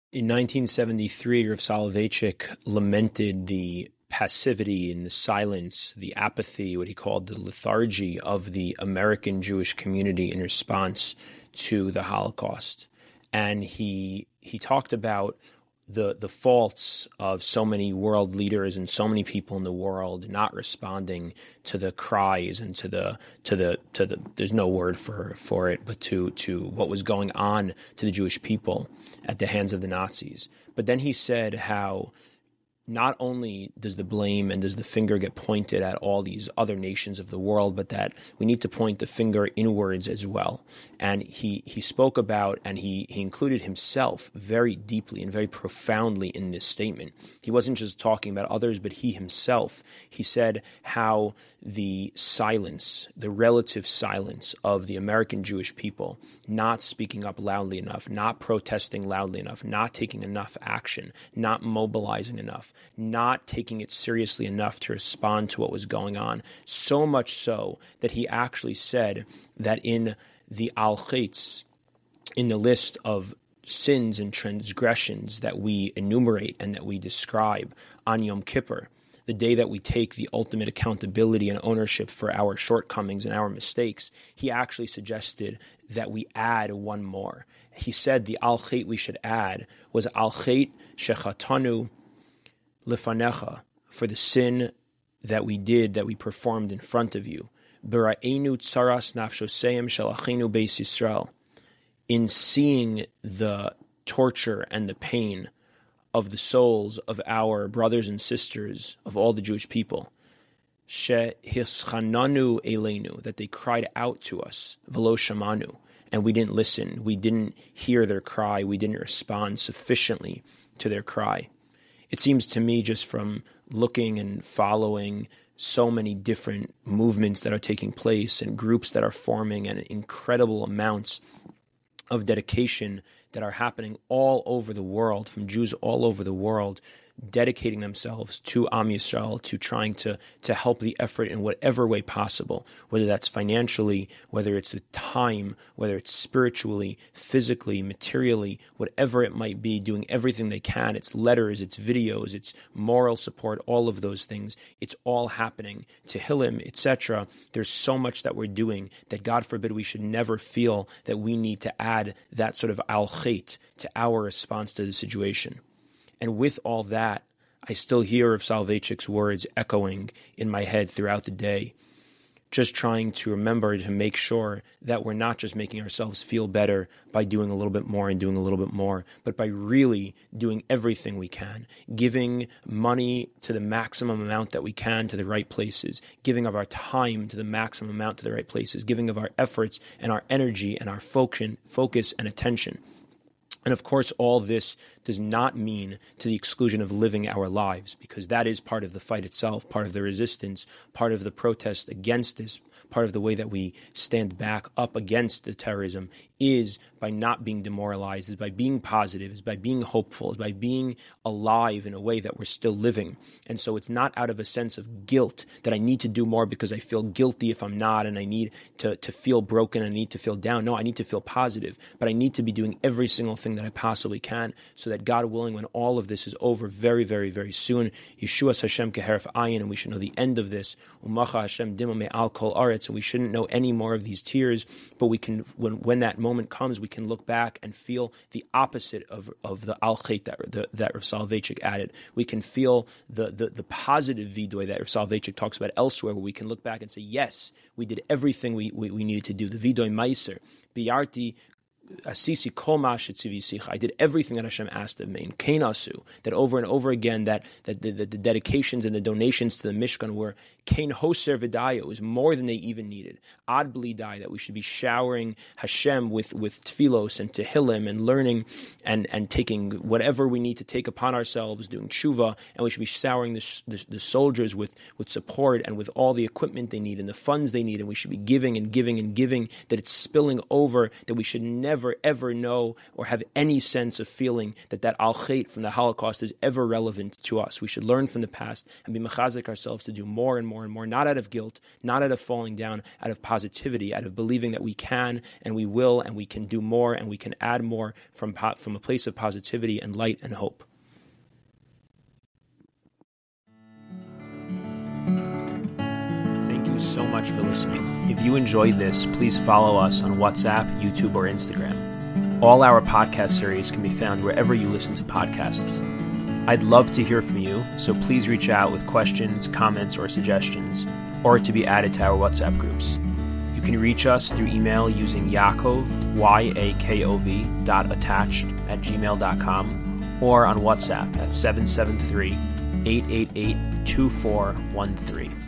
In 1973, Rav Soloveitchik lamented the passivity and the silence, the apathy, what he called the lethargy of the American Jewish community in response to the Holocaust. And he talked about the faults of so many world leaders and so many people in the world not responding to the cries and to the there's no word for it, but to what was going on to the Jewish people at the hands of the Nazis. But then he said how not only does the blame and does the finger get pointed at all these other nations of the world, but that we need to point the finger inwards as well. And he spoke about, and he included himself very deeply and very profoundly in this statement. He wasn't just talking about others, but he himself. He said how the silence, the relative silence of the American Jewish people, not speaking up loudly enough, not protesting loudly enough, not taking enough action, not mobilizing enough, not taking it seriously enough to respond to what was going on. So much so that he actually said that in the Al-Chetz, in the list of sins and transgressions that we enumerate and that we describe on Yom Kippur, the day that we take the ultimate accountability and ownership for our shortcomings and our mistakes, he actually suggested that we add one more. He said the Al-Chet we should add was Al-Chet Shechatanu Lifanecha, for the sin that we did, that we performed in front of you. B'ra'enu tsaras nafshoseim shel achinu beis Yisrael, in seeing the torture and the pain of the souls of our brothers and sisters of all the Jewish people. Shehischananu eleinu, that they cried out to us, velo shamanu, and we didn't listen, we didn't hear their cry, we didn't respond sufficiently to their cry. It seems to me, just from looking and following so many different movements that are taking place and groups that are forming and incredible amounts of dedication that are happening all over the world, from Jews all over the world, dedicating themselves to Am Yisrael, to trying to help the effort in whatever way possible, whether that's financially, whether it's the time, whether it's spiritually, physically, materially, whatever it might be, doing everything they can. It's letters, it's videos, it's moral support, all of those things. It's all happening. Tehillim, etc. There's so much that we're doing that, God forbid, we should never feel that we need to add that sort of al-chet to our response to the situation. And with all that, I still hear of Soloveitchik's words echoing in my head throughout the day, just trying to remember to make sure that we're not just making ourselves feel better by doing a little bit more and doing a little bit more, but by really doing everything we can, giving money to the maximum amount that we can to the right places, giving of our time to the maximum amount to the right places, giving of our efforts and our energy and our focus and attention. And of course, all this does not mean to the exclusion of living our lives, because that is part of the fight itself, part of the resistance, part of the protest against this, part of the way that we stand back up against the terrorism is by not being demoralized, is by being positive, is by being hopeful, is by being alive in a way that we're still living. And so it's not out of a sense of guilt that I need to do more because I feel guilty if I'm not, and I need to feel broken, I need to feel down. No, I need to feel positive, but I need to be doing every single thing that I possibly can, so that, God willing, when all of this is over very, very, very soon, Yeshua Hashem keheref ayin, and we should know the end of this, Umacha Hashem dima me'al kol aretz, and we shouldn't know any more of these tears, but we can, when that moment comes, we can look back and feel the opposite of the al-chet that Rav Soloveitchik added. We can feel the positive vidoy that Rav Soloveitchik talks about elsewhere, where we can look back and say, yes, we did everything we needed to do. The vidoy meiser, biyarti Asisi kol ma shetzivisicha. I did everything that Hashem asked of me. And Kain asu, that over and over again, that the dedications and the donations to the Mishkan were Kain hoser v'daya. It was more than they even needed. Ad bli dai, that we should be showering Hashem with tfilos and tehillim and learning and taking whatever we need to take upon ourselves, doing tshuva, and we should be showering the soldiers with support and with all the equipment they need and the funds they need, and we should be giving and giving and giving, that it's spilling over, that we should never ever know or have any sense of feeling that al-Khait from the Holocaust is ever relevant to us. We should learn from the past and be mechazik ourselves to do more and more and more, not out of guilt, not out of falling down, out of positivity, out of believing that we can and we will and we can do more and we can add more from a place of positivity and light and hope. Thank you so much for listening. If you enjoyed this, please follow us on WhatsApp, YouTube, or Instagram. All our podcast series can be found wherever you listen to podcasts. I'd love to hear from you, so please reach out with questions, comments, or suggestions, or to be added to our WhatsApp groups. You can reach us through email using Yaakov, Y-A-K-O-V, .attached@gmail.com, or on WhatsApp at 773-888-2413.